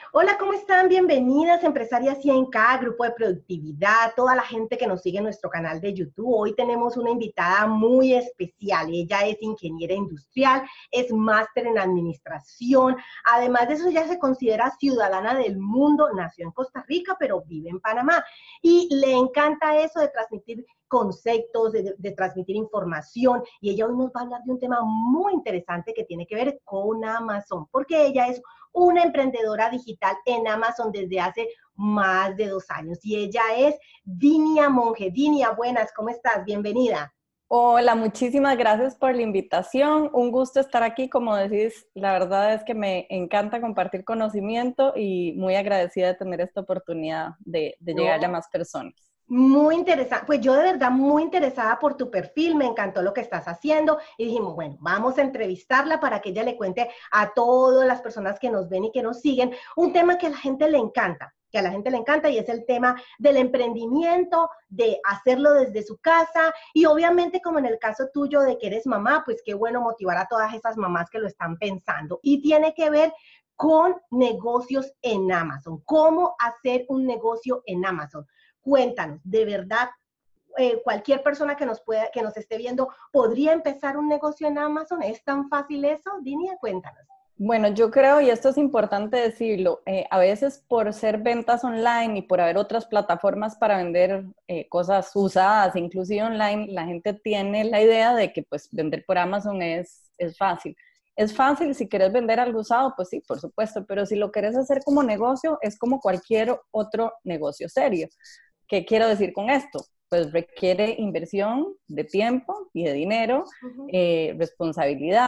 Hola, ¿cómo están? Bienvenidas, empresarias 100K, grupo de productividad, toda la gente que nos sigue en nuestro canal de YouTube. Hoy tenemos una invitada muy especial. Ella es ingeniera industrial, es máster en administración. Además de eso, ella se considera ciudadana del mundo. Nació en Costa Rica, pero vive en Panamá. Y le encanta eso de transmitir conceptos, de transmitir información. Y ella hoy nos va a hablar de un tema muy interesante que tiene que ver con Amazon, porque ella es una emprendedora digital en Amazon desde hace más de 2 años. Y ella es Dinia Monge. Dinia, buenas, ¿cómo estás? Bienvenida. Hola, muchísimas gracias por la invitación. Un gusto estar aquí. Como decís, la verdad es que me encanta compartir conocimiento y muy agradecida de tener esta oportunidad de llegarle a No, más personas. muy interesante, pues yo de verdad muy interesada por tu perfil, me encantó lo que estás haciendo y dijimos, bueno, vamos a entrevistarla para que ella le cuente a todas las personas que nos ven y que nos siguen un tema que a la gente le encanta, que a la gente le encanta y es el tema del emprendimiento, de hacerlo desde su casa y obviamente como en el caso tuyo de que eres mamá, pues qué bueno motivar a todas esas mamás que lo están pensando y tiene que ver con negocios en Amazon, cómo hacer un negocio en Amazon. Cuéntanos, de verdad, cualquier persona que nos pueda, que nos esté viendo, ¿podría empezar un negocio en Amazon? ¿Es tan fácil eso? Dinia, cuéntanos. Bueno, yo creo, y esto es importante decirlo, a veces por ser ventas online y por haber otras plataformas para vender cosas usadas, inclusive online, la gente tiene la idea de que pues vender por Amazon es fácil. Es fácil si quieres vender algo usado, pues sí, por supuesto, pero si lo quieres hacer como negocio, es como cualquier otro negocio serio. ¿Qué quiero decir con esto? Pues requiere inversión de tiempo y de dinero, Uh -huh. responsabilidad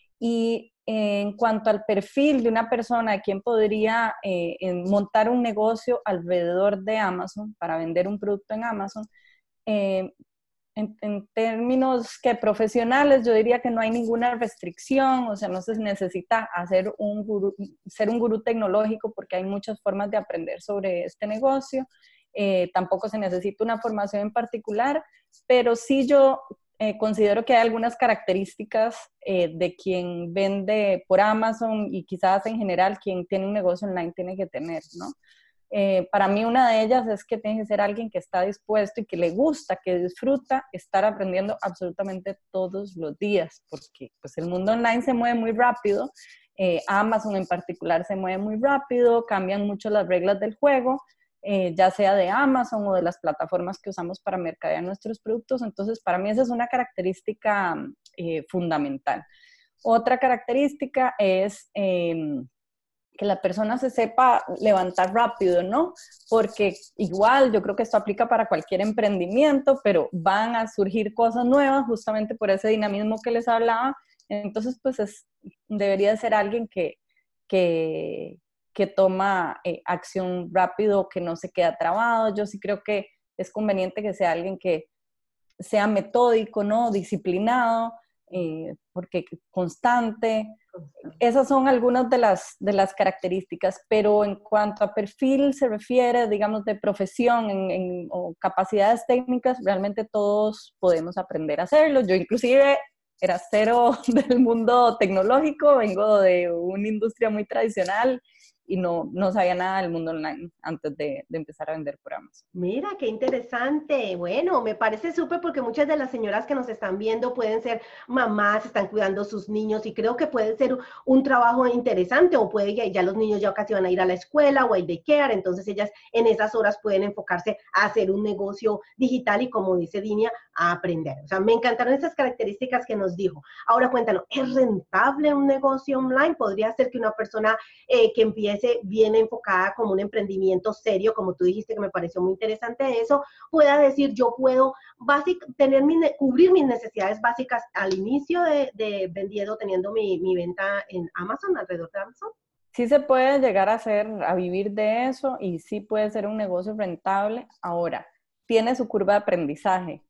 y en cuanto al perfil de una persona, ¿quién podría montar un negocio alrededor de Amazon para vender un producto en Amazon? Eh, en términos que profesionales, yo diría que no hay ninguna restricción, o sea, no se necesita hacer ser un gurú tecnológico porque hay muchas formas de aprender sobre este negocio. Tampoco se necesita una formación en particular, pero sí yo considero que hay algunas características de quien vende por Amazon y quizás en general quien tiene un negocio online tiene que tener, ¿no? Para mí una de ellas es que tiene que ser alguien que está dispuesto y que le gusta, que disfruta estar aprendiendo absolutamente todos los días, porque pues el mundo online se mueve muy rápido, Amazon en particular se mueve muy rápido, cambian mucho las reglas del juego, ya sea de Amazon o de las plataformas que usamos para mercadear nuestros productos. Entonces, para mí esa es una característica fundamental. Otra característica es que la persona se sepa levantar rápido, ¿no? Porque igual yo creo que esto aplica para cualquier emprendimiento, pero van a surgir cosas nuevas justamente por ese dinamismo que les hablaba. Entonces, pues debería ser alguien que, que toma acción rápido, que no se queda trabado. Yo sí creo que es conveniente que sea alguien que sea metódico, ¿no? Disciplinado, porque constante. Esas son algunas de las características, pero en cuanto a perfil se refiere, digamos, de profesión o capacidades técnicas, realmente todos podemos aprender a hacerlo. Yo inclusive era cero del mundo tecnológico, vengo de una industria muy tradicional y no sabía nada del mundo online antes de empezar a vender por Amazon. Mira, qué interesante. Bueno, me parece súper porque muchas de las señoras que nos están viendo pueden ser mamás, están cuidando a sus niños y creo que puede ser un trabajo interesante o puede que ya los niños ya casi van a ir a la escuela o al daycare, entonces ellas en esas horas pueden enfocarse a hacer un negocio digital y como dice Dinia, a aprender. O sea, me encantaron esas características que nos dijo. Ahora cuéntanos, ¿es rentable un negocio online? ¿Podría ser que una persona que empiece bien enfocada como un emprendimiento serio, como tú dijiste que me pareció muy interesante eso, pueda decir yo puedo cubrir mis necesidades básicas al inicio de vendiendo, teniendo mi venta en Amazon, alrededor de Amazon? Sí se puede llegar a hacer, a vivir de eso y sí puede ser un negocio rentable. Ahora, tiene su curva de aprendizaje,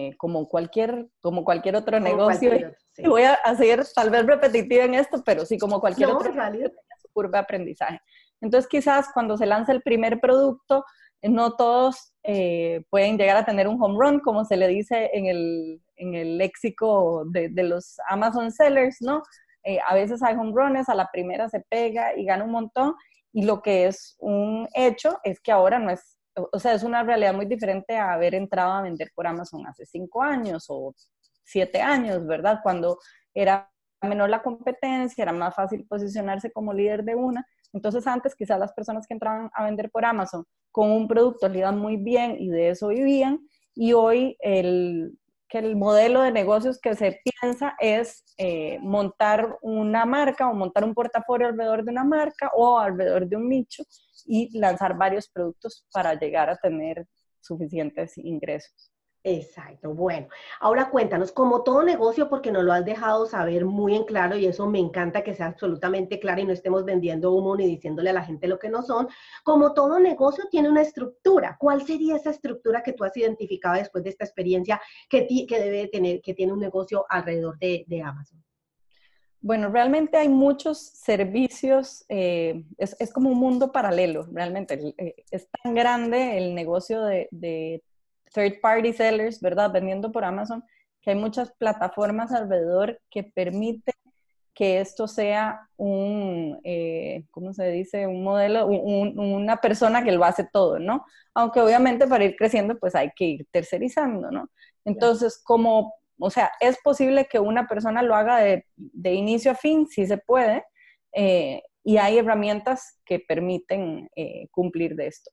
como cualquier otro Como negocio. cualquier otro, Y sí. voy a ser tal vez repetitiva en esto, pero sí, como cualquier No, otro es negocio, válido. tiene su curva de aprendizaje. Entonces, quizás cuando se lanza el primer producto, no todos pueden llegar a tener un home run, como se le dice en el léxico de los Amazon sellers, ¿no? A veces hay home runs, a la primera se pega y gana un montón, y lo que es un hecho es que ahora no es, o sea, es una realidad muy diferente a haber entrado a vender por Amazon hace 5 años o 7 años, ¿verdad? Cuando era menor la competencia, era más fácil posicionarse como líder de una. Entonces antes quizás las personas que entraban a vender por Amazon con un producto le iban muy bien y de eso vivían, y hoy que el modelo de negocios que se piensa es montar una marca o montar un portafolio alrededor de una marca o alrededor de un nicho y lanzar varios productos para llegar a tener suficientes ingresos. Exacto, bueno, ahora cuéntanos, como todo negocio, porque nos lo has dejado saber muy en claro y eso me encanta que sea absolutamente claro y no estemos vendiendo humo ni diciéndole a la gente lo que no son, como todo negocio tiene una estructura. ¿Cuál sería esa estructura que tú has identificado después de esta experiencia que debe tener, que tiene un negocio alrededor de Amazon? Bueno, realmente hay muchos servicios, es como un mundo paralelo, realmente. Es tan grande el negocio de third party sellers, ¿verdad? Vendiendo por Amazon, que hay muchas plataformas alrededor que permiten que esto sea ¿cómo se dice? Un modelo, una persona que lo hace todo, ¿no? Aunque obviamente para ir creciendo, pues hay que ir tercerizando, ¿no? Entonces, o sea, es posible que una persona lo haga de inicio a fin, sí se puede, y hay herramientas que permiten cumplir de esto.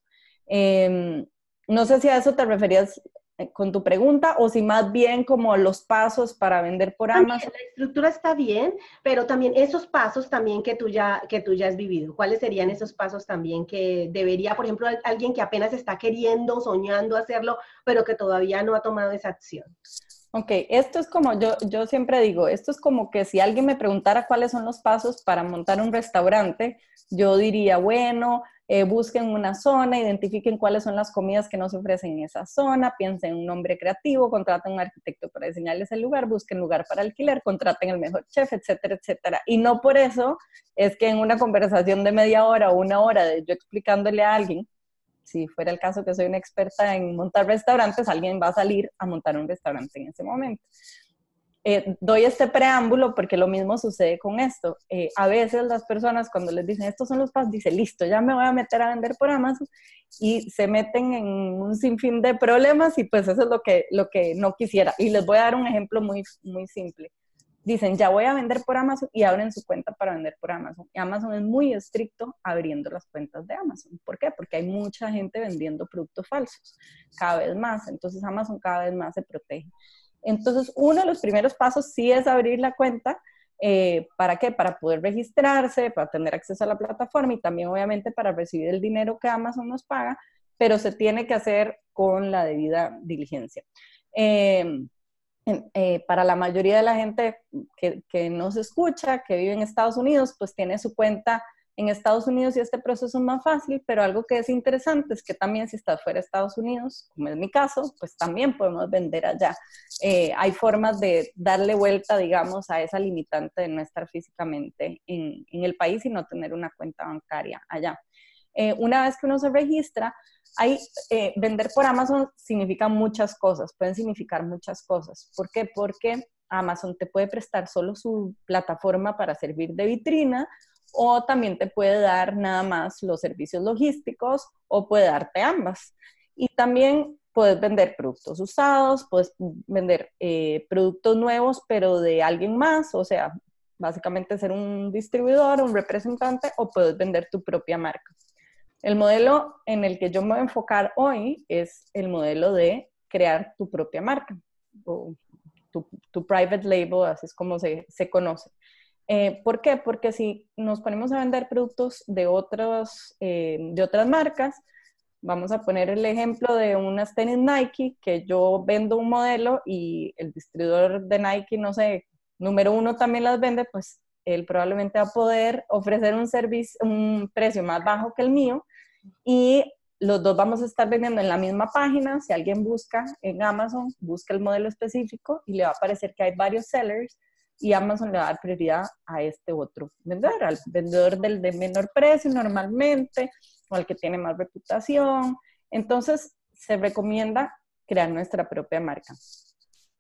No sé si a eso te referías con tu pregunta o si más bien como los pasos para vender por También Amazon. la estructura está bien, pero también esos pasos también que tú ya has vivido. ¿Cuáles serían esos pasos también que debería, por ejemplo, alguien que apenas está queriendo, soñando hacerlo, pero que todavía no ha tomado esa acción? Ok, esto es como yo siempre digo, esto es como que si alguien me preguntara cuáles son los pasos para montar un restaurante, yo diría, bueno, busquen una zona, identifiquen cuáles son las comidas que no se ofrecen en esa zona, piensen en un nombre creativo, contraten un arquitecto para diseñarles el lugar, busquen lugar para alquiler, contraten el mejor chef, etcétera, etcétera. Y no por eso es que en una conversación de media hora o una hora de yo explicándole a alguien, si fuera el caso que soy una experta en montar restaurantes, alguien va a salir a montar un restaurante en ese momento. Doy este preámbulo porque lo mismo sucede con esto. A veces las personas cuando les dicen estos son los pasos, dicen listo, ya me voy a meter a vender por Amazon y se meten en un sinfín de problemas y pues eso es lo que no quisiera. Y les voy a dar un ejemplo muy, muy simple. Dicen, ya voy a vender por Amazon y abren su cuenta para vender por Amazon. Y Amazon es muy estricto abriendo las cuentas de Amazon. ¿Por qué? Porque hay mucha gente vendiendo productos falsos, cada vez más. Entonces Amazon cada vez más se protege. Entonces, uno de los primeros pasos sí es abrir la cuenta. ¿Para qué? Para poder registrarse, para tener acceso a la plataforma y también obviamente para recibir el dinero que Amazon nos paga, pero se tiene que hacer con la debida diligencia. Para la mayoría de la gente que nos escucha, que vive en Estados Unidos, pues tiene su cuenta en Estados Unidos y este proceso es más fácil, pero algo que es interesante es que también si estás fuera de Estados Unidos, como es mi caso, pues también podemos vender allá. Hay formas de darle vuelta, digamos, a esa limitante de no estar físicamente en el país y no tener una cuenta bancaria allá. Una vez que uno se registra, vender por Amazon significa muchas cosas, pueden significar muchas cosas. ¿Por qué? Porque Amazon te puede prestar solo su plataforma para servir de vitrina o también te puede dar nada más los servicios logísticos o puede darte ambas. Y también puedes vender productos usados, puedes vender productos nuevos pero de alguien más, o sea, básicamente ser un distribuidor, un representante o puedes vender tu propia marca. El modelo en el que yo me voy a enfocar hoy es el modelo de crear tu propia marca, o tu private label, así es como se conoce. ¿Por qué? Porque si nos ponemos a vender productos de otras marcas, vamos a poner el ejemplo de unas tenis Nike, que yo vendo un modelo y el distribuidor de Nike, no sé, número uno también las vende, pues él probablemente va a poder ofrecer un precio más bajo que el mío y los dos vamos a estar vendiendo en la misma página. Si alguien busca en Amazon, busca el modelo específico y le va a aparecer que hay varios sellers y Amazon le va a dar prioridad a este otro vendedor, al vendedor del de menor precio normalmente o al que tiene más reputación. Entonces, se recomienda crear nuestra propia marca.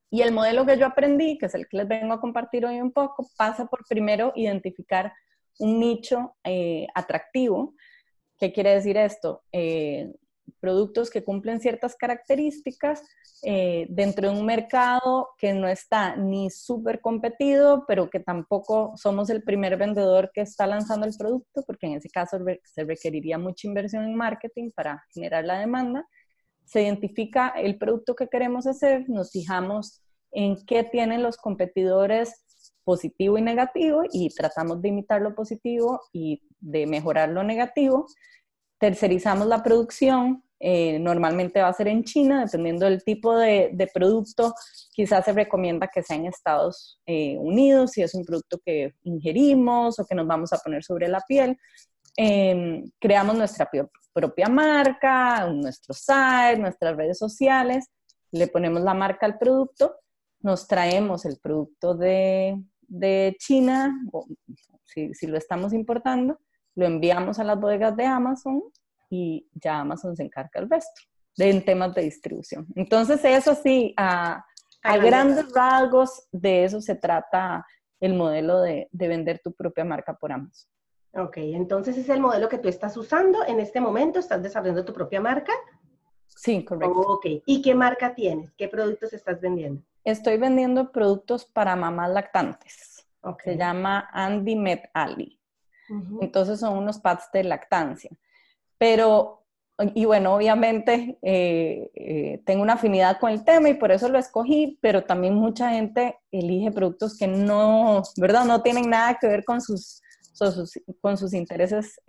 Y el modelo que yo aprendí, que es el que les vengo a compartir hoy un poco, pasa por primero identificar un nicho atractivo. ¿Qué quiere decir esto? Productos que cumplen ciertas características dentro de un mercado que no está ni súper competido, pero que tampoco somos el primer vendedor que está lanzando el producto, porque en ese caso se requeriría mucha inversión en marketing para generar la demanda. Se identifica el producto que queremos hacer, nos fijamos en qué tienen los competidores positivo y negativo y tratamos de imitar lo positivo y de mejorar lo negativo. Tercerizamos la producción, normalmente va a ser en China, dependiendo del tipo de producto, quizás se recomienda que sea en Estados Unidos, si es un producto que ingerimos o que nos vamos a poner sobre la piel. Creamos nuestra propia marca, nuestro site, nuestras redes sociales, le ponemos la marca al producto, nos traemos el producto de China, o si lo estamos importando, lo enviamos a las bodegas de Amazon y ya Amazon se encarga del resto, en temas de distribución. Entonces, eso sí, a grandes rasgos, de eso se trata el modelo de vender tu propia marca por Amazon. Ok, entonces es el modelo que tú estás usando en este momento, estás desarrollando tu propia marca. Sí, correcto. Ok, ¿y qué marca tienes? ¿Qué productos estás vendiendo? Estoy vendiendo productos para mamás lactantes. Okay. Se llama Andy Med Ali. Entonces son unos pads de lactancia. Pero, y bueno, obviamente tengo una afinidad con el tema y por eso lo escogí, pero también mucha gente elige productos que no, ¿verdad? No tienen nada que ver con sus intereses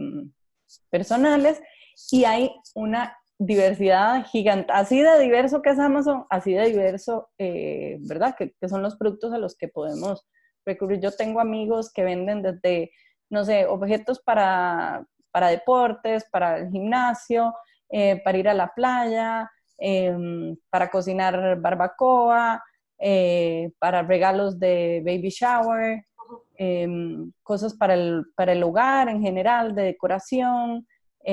personales, y hay una diversidad gigante, así de diverso que es Amazon, así de diverso, ¿verdad? Que son los productos a los que podemos recurrir. Yo tengo amigos que venden desde, no sé, objetos para deportes, para el gimnasio, para ir a la playa, para cocinar barbacoa, para regalos de baby shower, cosas para el hogar en general, de decoración,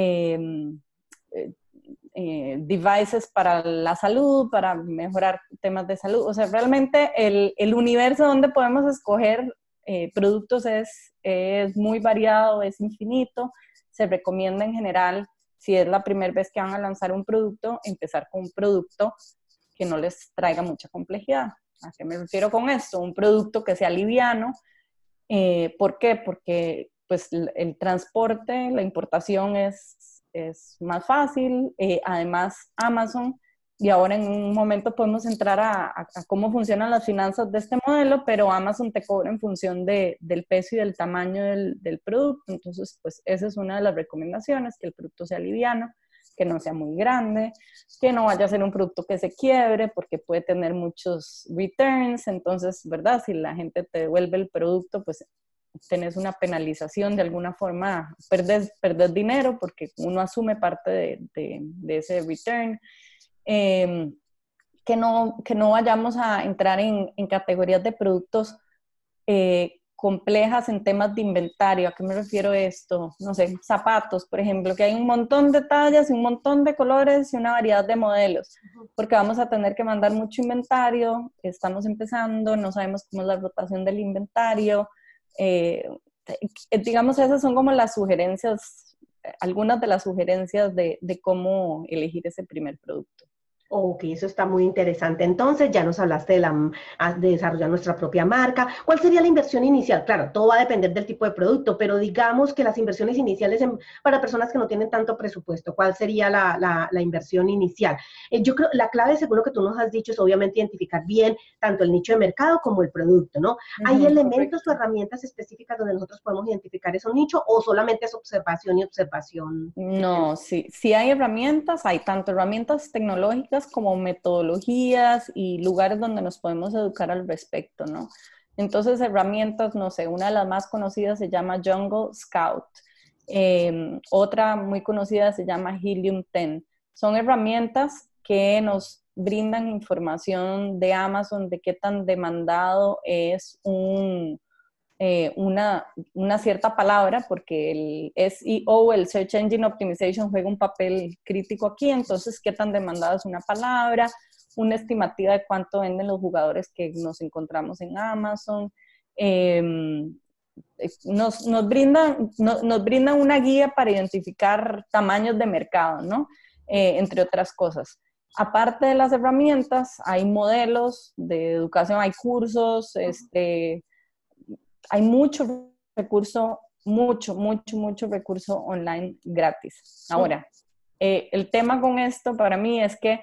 devices para la salud, para mejorar temas de salud. O sea, realmente el universo donde podemos escoger productos es muy variado, es infinito. Se recomienda en general, si es la primera vez que van a lanzar un producto, empezar con un producto que no les traiga mucha complejidad. ¿A qué me refiero con esto? Un producto que sea liviano. ¿Por qué? Porque pues, el transporte, la importación es más fácil. Además, Amazon, y ahora en un momento podemos entrar a cómo funcionan las finanzas de este modelo, pero Amazon te cobra en función del peso y del tamaño del producto. Entonces, pues esa es una de las recomendaciones, que el producto sea liviano, que no sea muy grande, que no vaya a ser un producto que se quiebre porque puede tener muchos returns. Entonces, ¿verdad? Si la gente te devuelve el producto, pues tenés una penalización de alguna forma, perdés dinero porque uno asume parte de ese return. Que no vayamos a entrar en categorías de productos complejas en temas de inventario. ¿A qué me refiero esto? No sé, zapatos, por ejemplo, que hay un montón de tallas y un montón de colores y una variedad de modelos, porque vamos a tener que mandar mucho inventario, estamos empezando, no sabemos cómo es la rotación del inventario. Digamos, esas son como las sugerencias, algunas de las sugerencias de cómo elegir ese primer producto. Ok, eso está muy interesante. Entonces, ya nos hablaste de desarrollar nuestra propia marca. ¿Cuál sería la inversión inicial? Claro, todo va a depender del tipo de producto, pero digamos que las inversiones iniciales para personas que no tienen tanto presupuesto, ¿cuál sería la inversión inicial? Yo creo, la clave, según lo que tú nos has dicho, es obviamente identificar bien tanto el nicho de mercado como el producto, ¿no? ¿Hay elementos o herramientas específicas donde nosotros podemos identificar esos nichos o solamente es observación y observación? No, sí hay herramientas, hay tanto herramientas tecnológicas como metodologías y lugares donde nos podemos educar al respecto, ¿no? Entonces, herramientas, no sé, una de las más conocidas se llama Jungle Scout, otra muy conocida se llama Helium 10. Son herramientas que nos brindan información de Amazon de qué tan demandado es una cierta palabra, porque el SEO, el Search Engine Optimization, juega un papel crítico aquí. Entonces, qué tan demandada es una palabra, una estimativa de cuánto venden los jugadores que nos encontramos en Amazon. Nos brindan una guía para identificar tamaños de mercado, ¿no? Entre otras cosas. Aparte de las herramientas, hay modelos de educación, hay cursos, hay mucho recurso online gratis. Ahora, el tema con esto para mí es que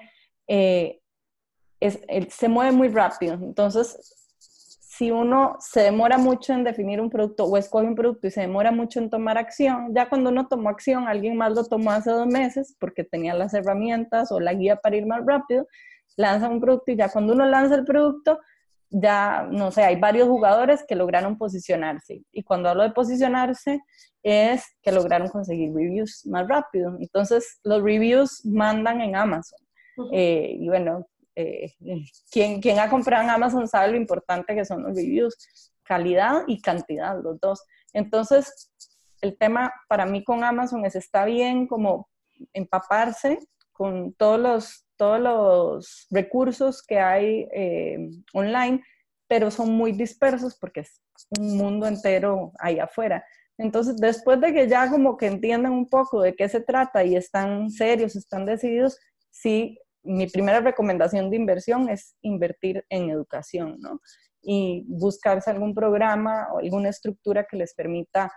se mueve muy rápido. Entonces, si uno se demora mucho en definir un producto o escoge un producto y se demora mucho en tomar acción, ya cuando uno tomó acción, alguien más lo tomó hace 2 meses porque tenía las herramientas o la guía para ir más rápido, lanza un producto y ya cuando uno lanza el producto, ya, no sé, hay varios jugadores que lograron posicionarse. Y cuando hablo de posicionarse, es que lograron conseguir reviews más rápido. Entonces, los reviews mandan en Amazon. Y bueno, quien ha comprado en Amazon sabe lo importante que son los reviews. Calidad y cantidad, los dos. Entonces, el tema para mí con Amazon es, está bien como empaparse con todos los recursos que hay online, pero son muy dispersos porque es un mundo entero ahí afuera. Entonces, después de que ya como que entiendan un poco de qué se trata y están serios, están decididos, sí, mi primera recomendación de inversión es invertir en educación, ¿no? Y buscarse algún programa o alguna estructura que les permita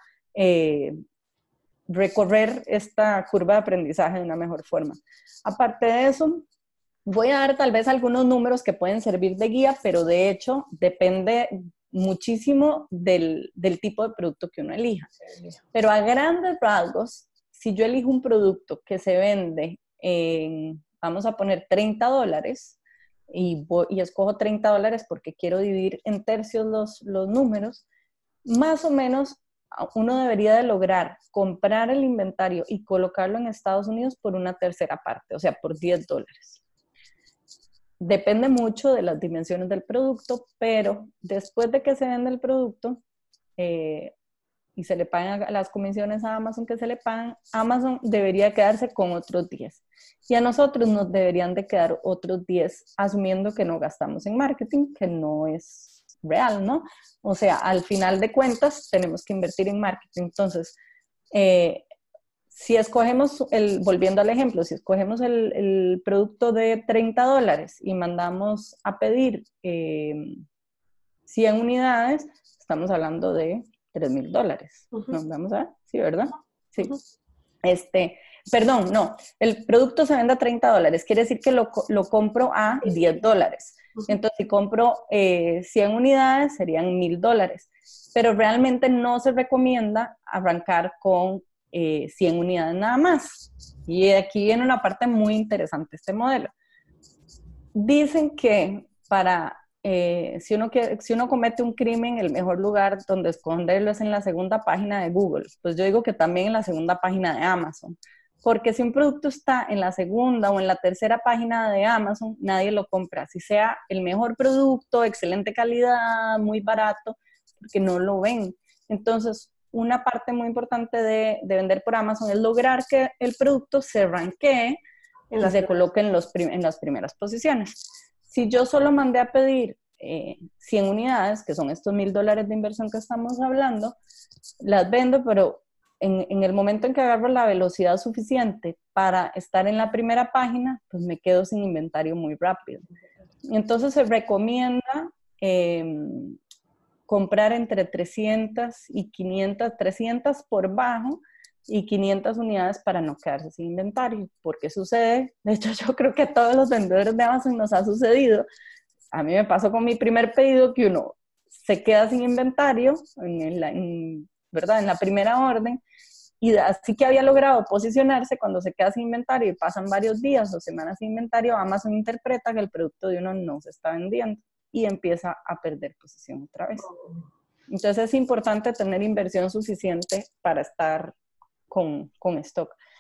recorrer esta curva de aprendizaje de una mejor forma. Aparte de eso, voy a dar tal vez algunos números que pueden servir de guía, pero de hecho depende muchísimo del tipo de producto que uno elija. Pero a grandes rasgos, si yo elijo un producto que se vende en, vamos a poner $30, y escojo $30 porque quiero dividir en tercios los números, más o menos uno debería de lograr comprar el inventario y colocarlo en Estados Unidos por una tercera parte, o sea, por $10. Depende mucho de las dimensiones del producto, pero después de que se vende el producto y se le pagan las comisiones a Amazon que se le pagan, Amazon debería quedarse con otros 10. Y a nosotros nos deberían de quedar otros 10, asumiendo que no gastamos en marketing, que no es real, ¿no? O sea, al final de cuentas, tenemos que invertir en marketing. Entonces, si escogemos, volviendo al ejemplo, si escogemos el producto de $30 y mandamos a pedir 100 unidades, estamos hablando de $3,000. ¿No? Vamos a ver, sí, ¿verdad? Sí. Perdón, no, el producto se vende a $30, quiere decir que lo compro a $10. Entonces, si compro 100 unidades, serían $1,000. Pero realmente no se recomienda arrancar con 100 unidades nada más. Y aquí viene una parte muy interesante de este modelo. Dicen que si uno comete un crimen, el mejor lugar donde esconderlo es en la segunda página de Google. Pues yo digo que también en la segunda página de Amazon. Porque si un producto está en la segunda o en la tercera página de Amazon, nadie lo compra. Si sea el mejor producto, excelente calidad, muy barato, porque no lo ven. Entonces, una parte muy importante de vender por Amazon es lograr que el producto se rankee y se coloque en las primeras posiciones. Si yo solo mandé a pedir 100 unidades, que son estos $1,000 de inversión que estamos hablando, las vendo, pero en el momento en que agarro la velocidad suficiente para estar en la primera página, pues me quedo sin inventario muy rápido. Entonces se recomienda comprar entre 300 y 500, 300 por bajo y 500 unidades para no quedarse sin inventario. ¿Por qué sucede? De hecho, yo creo que a todos los vendedores de Amazon nos ha sucedido. A mí me pasó con mi primer pedido que uno se queda sin inventario ¿verdad? En la primera orden, y así que había logrado posicionarse. Cuando se queda sin inventario y pasan varios días o semanas sin inventario, Amazon interpreta que el producto de uno no se está vendiendo y empieza a perder posición otra vez. Entonces es importante tener inversión suficiente para estar con stock.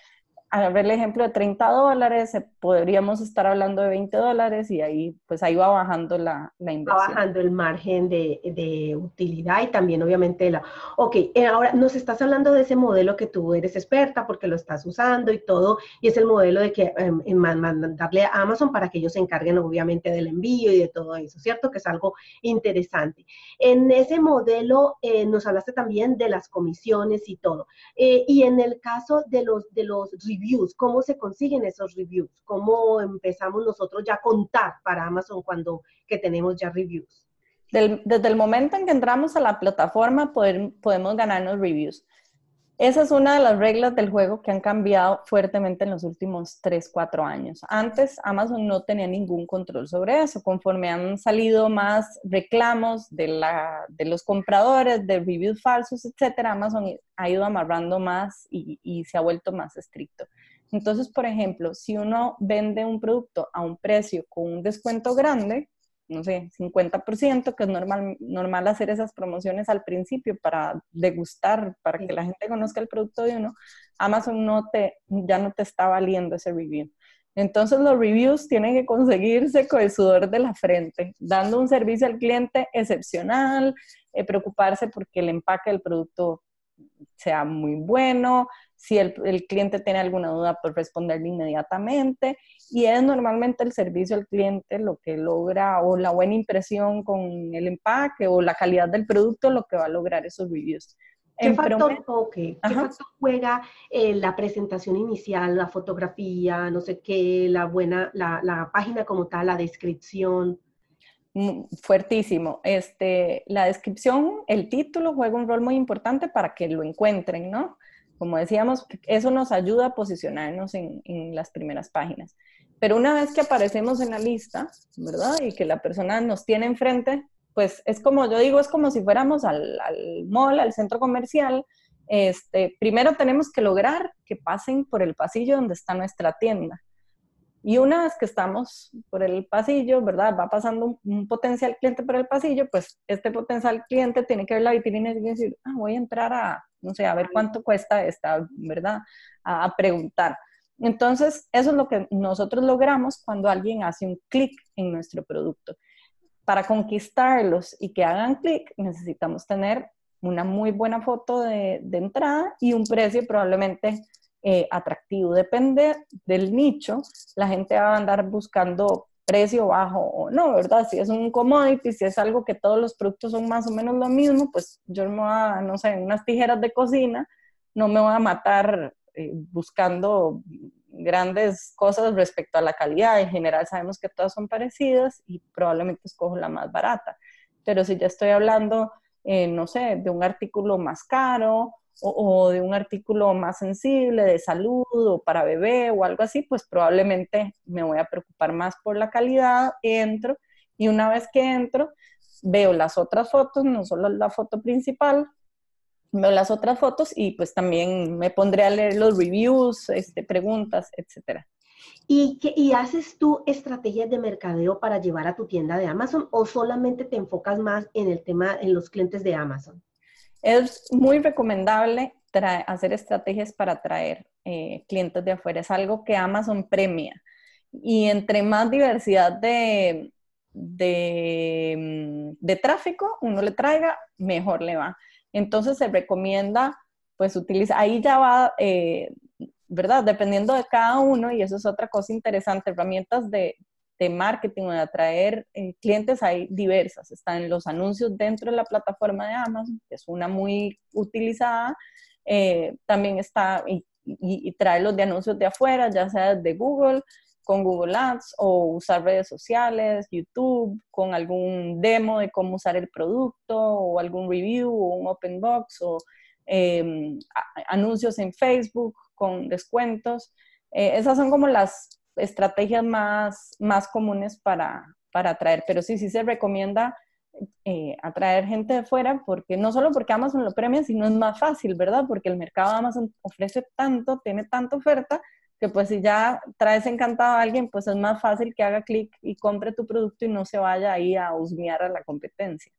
a ver el ejemplo de $30, podríamos estar hablando de $20 y ahí, pues ahí va bajando la Va inversión. bajando el margen de utilidad y también obviamente la... Ok, ahora nos estás hablando de ese modelo que tú eres experta porque lo estás usando y todo, y es el modelo de que mandarle a Amazon para que ellos se encarguen obviamente del envío y de todo eso, ¿cierto? Que es algo interesante. En ese modelo nos hablaste también de las comisiones y todo. Y en el caso de los reviews, ¿cómo se consiguen esos reviews? ¿Cómo empezamos nosotros ya a contar para Amazon cuando que tenemos ya reviews? Desde el momento en que entramos a la plataforma podemos ganarnos reviews. Esa es una de las reglas del juego que han cambiado fuertemente en los últimos 3, 4 años. Antes Amazon no tenía ningún control sobre eso. Conforme han salido más reclamos de los compradores, de reviews falsos, etcétera, Amazon ha ido amarrando más y se ha vuelto más estricto. Entonces, por ejemplo, si uno vende un producto a un precio con un descuento grande, no sé, 50%, que es normal hacer esas promociones al principio para degustar, para que la gente conozca el producto de uno, Amazon ya no te está valiendo ese review. Entonces los reviews tienen que conseguirse con el sudor de la frente, dando un servicio al cliente excepcional, preocuparse porque el empaque del producto sea muy bueno, si el cliente tiene alguna duda, pues responderle inmediatamente. Y es normalmente el servicio al cliente lo que logra, o la buena impresión con el empaque, o la calidad del producto, lo que va a lograr esos reviews. ¿Qué En promedio, factor, okay, ¿qué ajá, factor juega la presentación inicial, la fotografía, no sé qué, la buena, la página como tal, la descripción? fuertísimo. La descripción, el título juega un rol muy importante para que lo encuentren, ¿no? Como decíamos, eso nos ayuda a posicionarnos en las primeras páginas. Pero una vez que aparecemos en la lista, ¿verdad? Y que la persona nos tiene enfrente, pues es como, yo digo, es como si fuéramos al mall, al centro comercial. Primero tenemos que lograr que pasen por el pasillo donde está nuestra tienda. Y una vez que estamos por el pasillo, ¿verdad? Va pasando un potencial cliente por el pasillo, pues este potencial cliente tiene que ver la vitrina y decir, voy a entrar a, no sé, a ver cuánto cuesta esta, ¿verdad? A preguntar. Entonces, eso es lo que nosotros logramos cuando alguien hace un clic en nuestro producto. Para conquistarlos y que hagan clic, necesitamos tener una muy buena foto de entrada y un precio probablemente atractivo. Depende del nicho, la gente va a andar buscando precio bajo o no, ¿verdad? Si es un commodity, si es algo que todos los productos son más o menos lo mismo, pues yo me voy a, no sé, unas tijeras de cocina, no me voy a matar buscando grandes cosas respecto a la calidad. En general sabemos que todas son parecidas y probablemente escojo la más barata. Pero si ya estoy hablando, no sé, de un artículo más caro o de un artículo más sensible, de salud o para bebé o algo así, pues probablemente me voy a preocupar más por la calidad, entro y una vez que entro, veo las otras fotos, no solo la foto principal, veo las otras fotos y pues también me pondré a leer los reviews, preguntas, etcétera. ¿Y haces tú estrategias de mercadeo para llevar a tu tienda de Amazon o solamente te enfocas más en el tema, en los clientes de Amazon? Es muy recomendable hacer estrategias para atraer clientes de afuera. Es algo que Amazon premia. Y entre más diversidad de tráfico uno le traiga, mejor le va. Entonces se recomienda, pues utilizar, ahí ya va, ¿verdad? Dependiendo de cada uno, y eso es otra cosa interesante, herramientas de marketing o de atraer clientes hay diversas. Están los anuncios dentro de la plataforma de Amazon, que es una muy utilizada. También está y traerlos de anuncios de afuera, ya sea de Google, con Google Ads o usar redes sociales, YouTube, con algún demo de cómo usar el producto o algún review o un open box o anuncios en Facebook con descuentos. Esas son como las estrategias más comunes para atraer, pero sí se recomienda atraer gente de fuera, porque no solo porque Amazon lo premia, sino es más fácil, ¿verdad? Porque el mercado de Amazon ofrece tanto, tiene tanta oferta, que pues si ya traes encantado a alguien, pues es más fácil que haga clic y compre tu producto y no se vaya ahí a husmear a la competencia.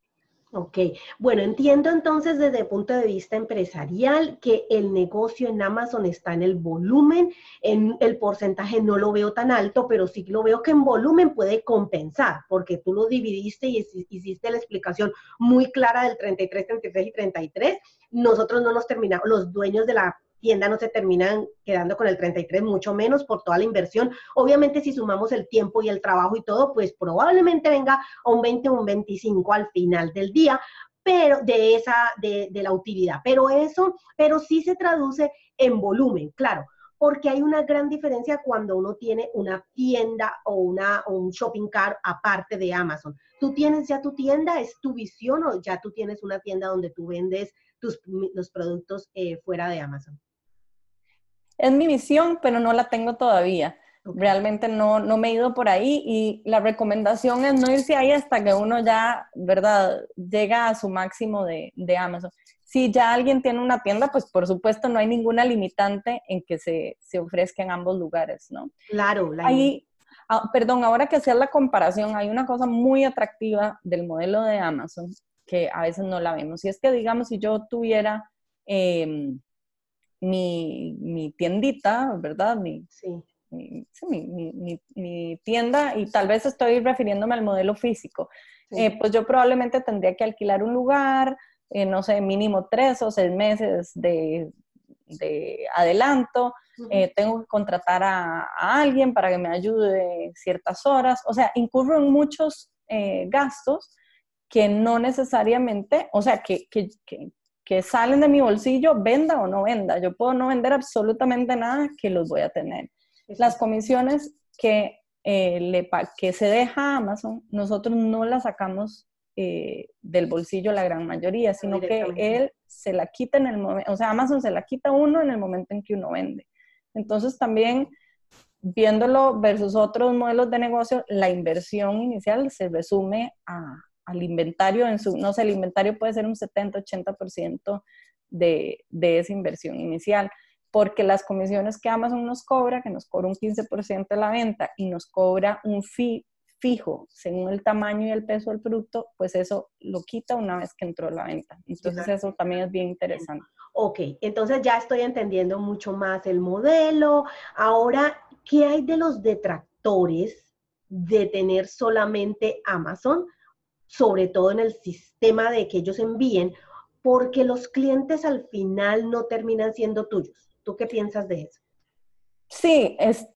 Ok, bueno, entiendo entonces desde el punto de vista empresarial que el negocio en Amazon está en el volumen, en el porcentaje no lo veo tan alto, pero sí lo veo que en volumen puede compensar, porque tú lo dividiste y hiciste la explicación muy clara del 33, 33 y 33. Nosotros no nos terminamos, los dueños de la tienda no se terminan quedando con el 33, mucho menos por toda la inversión. Obviamente si sumamos el tiempo y el trabajo y todo, pues probablemente venga a un 20 o un 25 al final del día, pero de la utilidad. Pero sí se traduce en volumen, claro, porque hay una gran diferencia cuando uno tiene una tienda o un shopping cart aparte de Amazon. ¿Tú tienes ya tu tienda? ¿Es tu visión o ya tú tienes una tienda donde tú vendes los productos fuera de Amazon? Es mi visión, pero no la tengo todavía. Okay. Realmente no me he ido por ahí y la recomendación es no irse ahí hasta que uno ya, ¿verdad?, llega a su máximo de Amazon. Si ya alguien tiene una tienda, pues por supuesto no hay ninguna limitante en que se ofrezca en ambos lugares, ¿no? Claro, Ahí, perdón, ahora que hacías la comparación, hay una cosa muy atractiva del modelo de Amazon que a veces no la vemos. Y es que, digamos, si yo tuviera mi tiendita, ¿verdad? sí, Sí, mi tienda, y tal vez estoy refiriéndome al modelo físico. sí. Pues yo probablemente tendría que alquilar un lugar, no sé, mínimo 3 o 6 meses de adelanto. Uh-huh. Tengo que contratar a alguien para que me ayude ciertas horas. O sea, incurro en muchos gastos que no necesariamente, o sea, que salen de mi bolsillo, venda o no venda. Yo puedo no vender absolutamente nada que los voy a tener. Las Exacto. comisiones que se deja a Amazon, nosotros no las sacamos del bolsillo la gran mayoría, No sino que directamente. él se la quita en el momento, o sea, Amazon se la quita a uno en el momento en que uno vende. Entonces también, viéndolo versus otros modelos de negocio, la inversión inicial se resume al inventario no sé, el inventario puede ser un 70-80% de esa inversión inicial, porque las comisiones que Amazon nos cobra, que nos cobra un 15% de la venta y nos cobra un fee fijo según el tamaño y el peso del producto, pues eso lo quita una vez que entró la venta. Entonces eso también es bien interesante. Ok, entonces ya estoy entendiendo mucho más el modelo. Ahora, ¿qué hay de los detractores de tener solamente Amazon, sobre todo en el sistema de que ellos envíen, porque los clientes al final no terminan siendo tuyos? ¿Tú qué piensas de eso? Sí,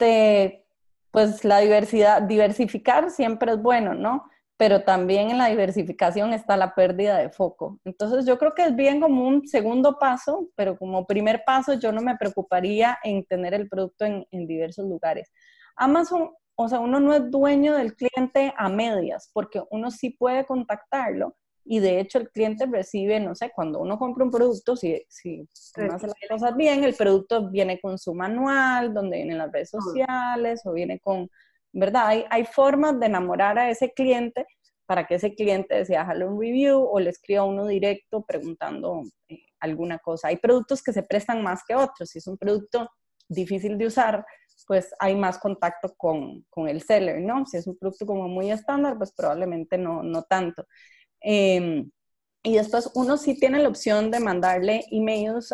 pues la diversificar siempre es bueno, ¿no? Pero también en la diversificación está la pérdida de foco. Entonces yo creo que es bien como un segundo paso, pero como primer paso yo no me preocuparía en tener el producto en diversos lugares. Amazon, o sea, uno no es dueño del cliente a medias, porque uno sí puede contactarlo y de hecho el cliente recibe, no sé, cuando uno compra un producto, si uno hace las Recibe la cosas bien, información. el producto viene con su manual, donde vienen las redes Todo. sociales, o viene con, ¿verdad? Hay formas de enamorar a ese cliente para que ese cliente desea dejarle un review o le escriba a uno directo preguntando alguna cosa. Hay productos que se prestan más que otros. Si es un producto difícil de usar, pues hay más contacto con el seller, ¿no? Si es un producto como muy estándar, pues probablemente no tanto. Eh, y después uno sí tiene la opción de mandarle emails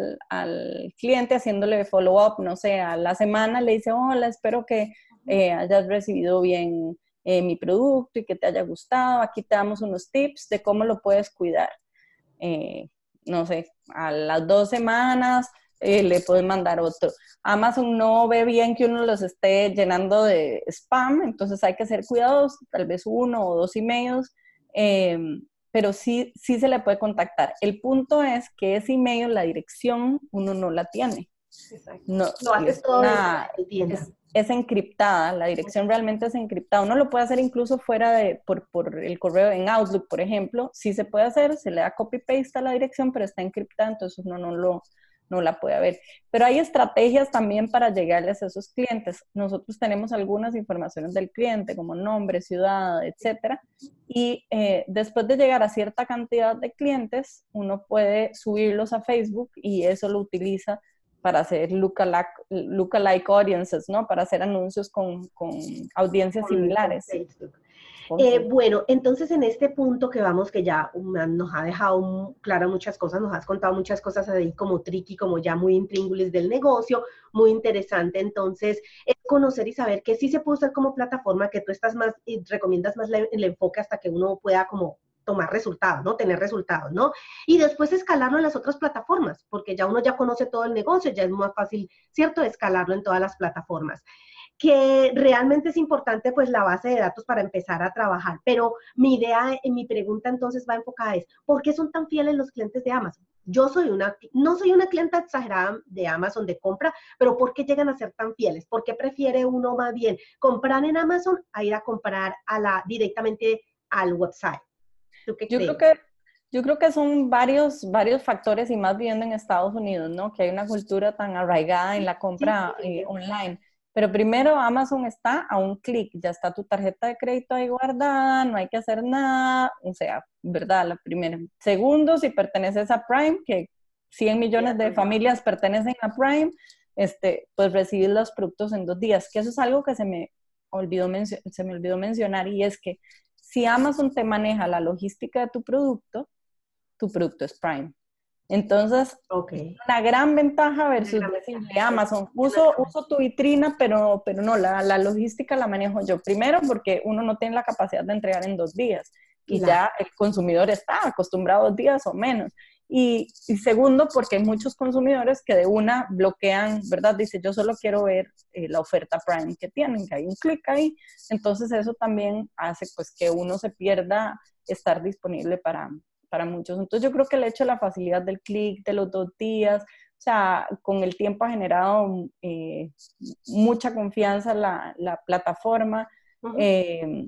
al cliente haciéndole follow-up, no sé, a la semana le dice, hola, espero que hayas recibido bien mi producto y que te haya gustado. Aquí te damos unos tips de cómo lo puedes cuidar. Eh, no sé, a las 2 semanas le puedes mandar otro. Amazon no ve bien que uno los esté llenando de spam, entonces hay que ser cuidadosos, tal vez 1 o 2 emails. Eh, pero sí se le puede contactar. El punto es que ese email, la dirección, uno no la tiene. Exacto. No, Lo haces todo dentro de tu tienda. es encriptada, la dirección realmente es encriptada. Uno lo puede hacer incluso fuera por el correo en Outlook, por ejemplo. Sí se puede hacer, se le da copy-paste a la dirección, pero está encriptada, entonces uno no la puede ver. Pero hay estrategias también para llegarles a esos clientes. Nosotros tenemos algunas informaciones del cliente, como nombre, ciudad, etcétera. Y después de llegar a cierta cantidad de clientes, uno puede subirlos a Facebook y eso lo utiliza para hacer lookalike audiences, ¿no? Para hacer anuncios con audiencias Con similares. Facebook. Conste. Bueno, entonces en este punto que vamos, que ya nos ha dejado claro muchas cosas, nos has contado muchas cosas ahí como tricky, como ya muy intríngulis del negocio, muy interesante. Entonces, es conocer y saber que sí se puede usar como plataforma, que tú estás más y recomiendas más el enfoque hasta que uno pueda como tomar resultados, ¿no? Tener resultados, ¿no? Y después escalarlo en las otras plataformas, porque ya uno ya conoce todo el negocio, ya es más fácil, ¿cierto? Escalarlo en todas las plataformas que realmente es importante pues la base de datos para empezar a trabajar. Pero mi idea, mi pregunta entonces va enfocada es, ¿por qué son tan fieles los clientes de Amazon? Yo no soy una clienta exagerada de Amazon de compra, pero ¿por qué llegan a ser tan fieles? ¿Por qué prefiere uno más bien comprar en Amazon a ir a comprar directamente al website? ¿Tú qué Yo creo crees? que, yo creo que son varios factores y más viendo en Estados Unidos, ¿no? Que hay una cultura tan arraigada en la Sí, compra definitivamente. online. Pero primero, Amazon está a un clic, ya está tu tarjeta de crédito ahí guardada, no hay que hacer nada, o sea, ¿verdad? La primera. Segundo, si perteneces a Prime, que 100 millones de familias pertenecen a Prime, pues recibir los productos en 2 días, que eso es algo que se me olvidó mencionar, y es que si Amazon te maneja la logística de tu producto es Prime. Entonces, Ok, una gran ventaja una versus gran decirle ventaja. a Eso Amazon, es una gran uso tu vitrina, pero no, la logística la manejo yo. Primero, porque uno no tiene la capacidad de entregar en 2 días y ventaja. ya el consumidor está acostumbrado a 2 días o menos. Y segundo, porque hay muchos consumidores que de una bloquean, ¿verdad? Dice, yo solo quiero ver la oferta Prime que tienen, que hay un clic ahí. Entonces eso también hace pues que uno se pierda estar disponible para muchos. Entonces yo creo que el hecho de la facilidad del clic, de los 2 días, o sea, con el tiempo ha generado mucha confianza en la plataforma. Uh -huh. Eh,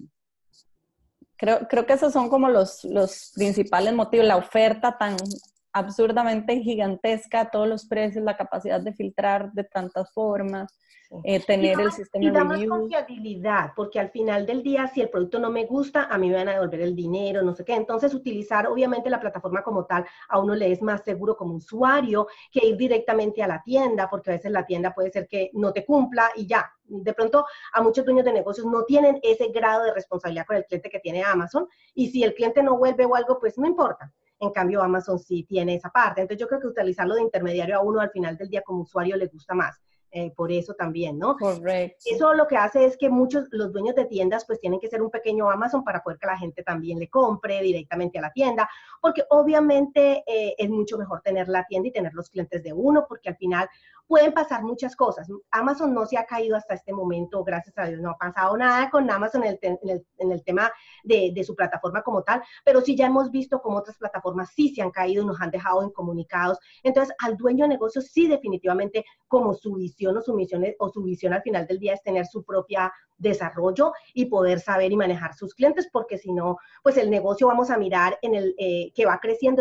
creo que esos son como los principales motivos, la oferta tan absurdamente gigantesca, todos los precios, la capacidad de filtrar de tantas formas, Sí. tener el sistema Y de da más reviews. confiabilidad, porque al final del día, si el producto no me gusta, a mí me van a devolver el dinero, no sé qué. Entonces, utilizar obviamente la plataforma como tal, a uno le es más seguro como usuario que ir directamente a la tienda, porque a veces la tienda puede ser que no te cumpla y ya. De pronto, a muchos dueños de negocios no tienen ese grado de responsabilidad con el cliente que tiene Amazon, y si el cliente no vuelve o algo, pues no importa. En cambio, Amazon sí tiene esa parte. Entonces, yo creo que utilizarlo de intermediario a uno al final del día como usuario le gusta más. Por eso también, ¿no? Correcto. Eso lo que hace es que muchos, los dueños de tiendas, pues tienen que ser un pequeño Amazon para poder que la gente también le compre directamente a la tienda, porque obviamente es mucho mejor tener la tienda y tener los clientes de uno, porque al final pueden pasar muchas cosas. Amazon no se ha caído hasta este momento, gracias a Dios, no ha pasado nada con Amazon en el tema de su plataforma como tal, pero sí ya hemos visto cómo otras plataformas sí se han caído y nos han dejado incomunicados. Entonces, al dueño de negocio sí definitivamente como su visión o su misión o su visión al final del día es tener su propia desarrollo y poder saber y manejar sus clientes, porque si no, pues el negocio vamos a mirar que va creciendo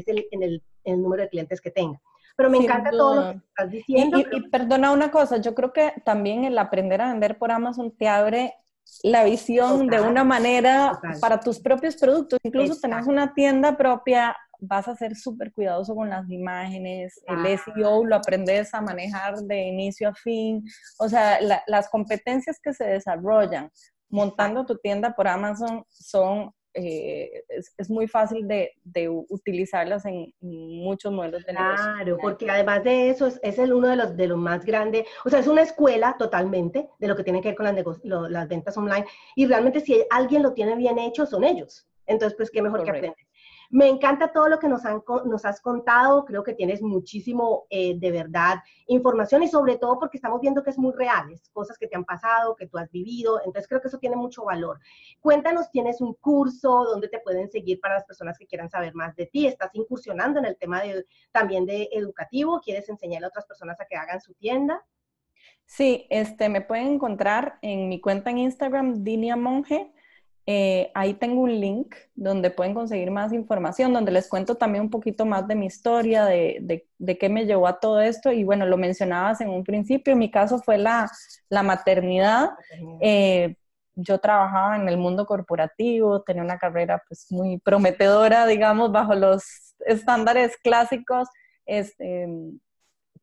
en el número de clientes que tenga. Pero me Sin encanta todo lo que duda. estás diciendo. Creo Y perdona una cosa, yo creo que también el aprender a vender por Amazon te abre la visión de total, una manera total. para tus propios productos. Incluso tenés Exacto. una tienda propia, vas a ser súper cuidadoso con las imágenes, el SEO lo aprendes a manejar de inicio a fin. O sea, las competencias que se desarrollan Exacto. montando tu tienda por Amazon son es muy fácil de utilizarlas en muchos modelos de negocio. Claro, porque además de eso es uno de los más grandes, o sea, es una escuela totalmente de lo que tiene que ver con las ventas online y realmente si alguien lo tiene bien hecho son ellos. Entonces, pues qué mejor que Correcto. aprender. Me encanta todo lo que nos has contado, creo que tienes muchísimo de verdad información y sobre todo porque estamos viendo que es muy real, es cosas que te han pasado, que tú has vivido, entonces creo que eso tiene mucho valor. Cuéntanos, ¿tienes un curso donde te pueden seguir para las personas que quieran saber más de ti? ¿Estás incursionando en el tema también de educativo? ¿Quieres enseñarle a otras personas a que hagan su tienda? Sí, me pueden encontrar en mi cuenta en Instagram, Dinia Monge. Ahí tengo un link donde pueden conseguir más información, donde les cuento también un poquito más de mi historia, de qué me llevó a todo esto. Y bueno, lo mencionabas en un principio, en mi caso fue la maternidad. Eh, yo trabajaba en el mundo corporativo, tenía una carrera pues muy prometedora, digamos, bajo los estándares clásicos. Este,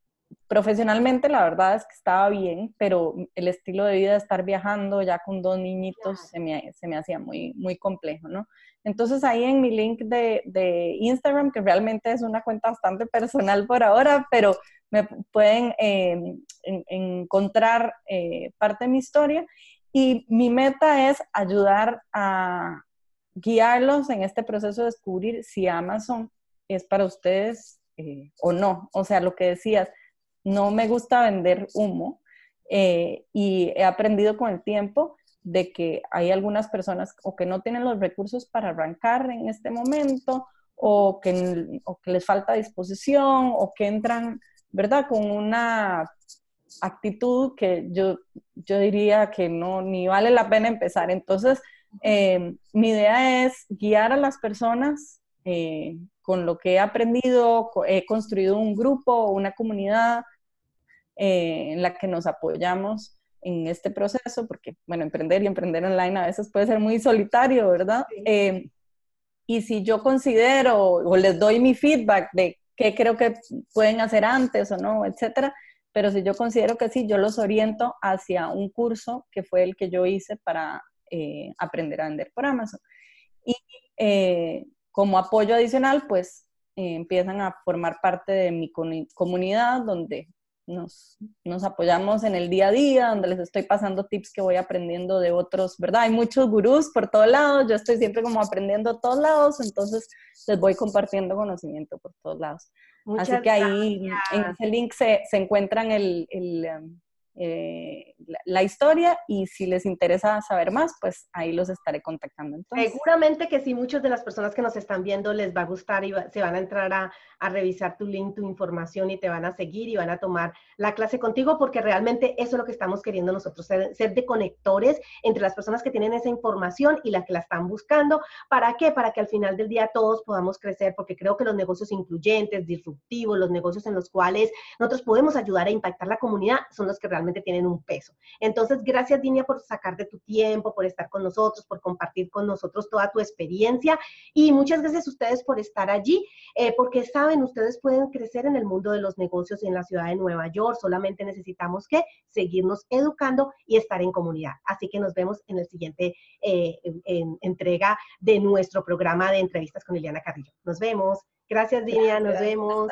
profesionalmente la verdad es que estaba bien, pero el estilo de vida de estar viajando ya con 2 niñitos se me hacía muy, muy complejo, ¿no? Entonces ahí en mi link de Instagram, que realmente es una cuenta bastante personal por ahora, pero me pueden encontrar parte de mi historia, y mi meta es ayudar a guiarlos en este proceso de descubrir si Amazon es para ustedes o no. O sea, lo que decías, no me gusta vender humo, y he aprendido con el tiempo de que hay algunas personas o que no tienen los recursos para arrancar en este momento, o que les falta disposición, o que entran, ¿verdad?, con una actitud que yo diría que no, ni vale la pena empezar. Entonces, mi idea es guiar a las personas con lo que he aprendido. He construido un grupo, una comunidad en la que nos apoyamos en este proceso, porque, bueno, emprender y emprender online a veces puede ser muy solitario, ¿verdad? Sí. Y si yo considero o les doy mi feedback de qué creo que pueden hacer antes o no, etcétera, pero si yo considero que sí, yo los oriento hacia un curso que fue el que yo hice para aprender a vender por Amazon. Y como apoyo adicional, pues empiezan a formar parte de mi comunidad, donde nos apoyamos en el día a día, donde les estoy pasando tips que voy aprendiendo de otros, ¿verdad? Hay muchos gurús por todos lados, yo estoy siempre como aprendiendo a todos lados, entonces les voy compartiendo conocimiento por todos lados. Muchas Así que ahí gracias. en ese link se encuentran la historia, y si les interesa saber más, pues ahí los estaré contactando. Entonces, seguramente que sí, muchas de las personas que nos están viendo les va a gustar y se van a entrar a revisar tu link, tu información, y te van a seguir y van a tomar la clase contigo, porque realmente eso es lo que estamos queriendo nosotros, ser de conectores entre las personas que tienen esa información y las que la están buscando. ¿Para qué? Para que al final del día todos podamos crecer, porque creo que los negocios incluyentes, disruptivos, los negocios en los cuales nosotros podemos ayudar a impactar la comunidad, son los que realmente tienen un peso. Entonces, gracias, Dinia, por sacar de tu tiempo, por estar con nosotros, por compartir con nosotros toda tu experiencia, y muchas gracias a ustedes por estar allí, porque saben, ustedes pueden crecer en el mundo de los negocios en la ciudad de Nueva York. Solamente necesitamos que seguirnos educando y estar en comunidad. Así que nos vemos en el siguiente entrega de nuestro programa de entrevistas con Liliana Carrillo. Nos vemos. Gracias, Dinia. Nos vemos.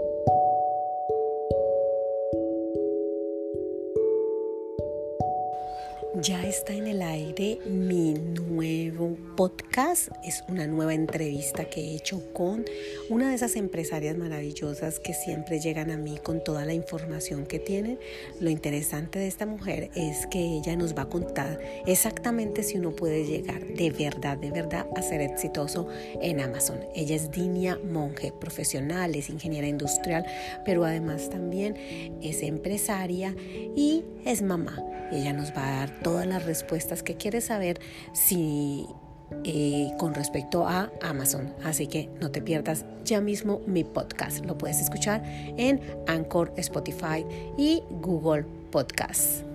Ya está en el aire mi nuevo podcast. Es una nueva entrevista que he hecho con una de esas empresarias maravillosas que siempre llegan a mí con toda la información que tienen. Lo interesante de esta mujer es que ella nos va a contar exactamente si uno puede llegar de verdad a ser exitoso en Amazon. Ella es Dinia Monge, profesional, es ingeniera industrial, pero además también es empresaria y es mamá. Ella nos va a dar todas las respuestas que quiere saber con respecto a Amazon. Así que no te pierdas ya mismo mi podcast. Lo puedes escuchar en Anchor, Spotify y Google Podcasts.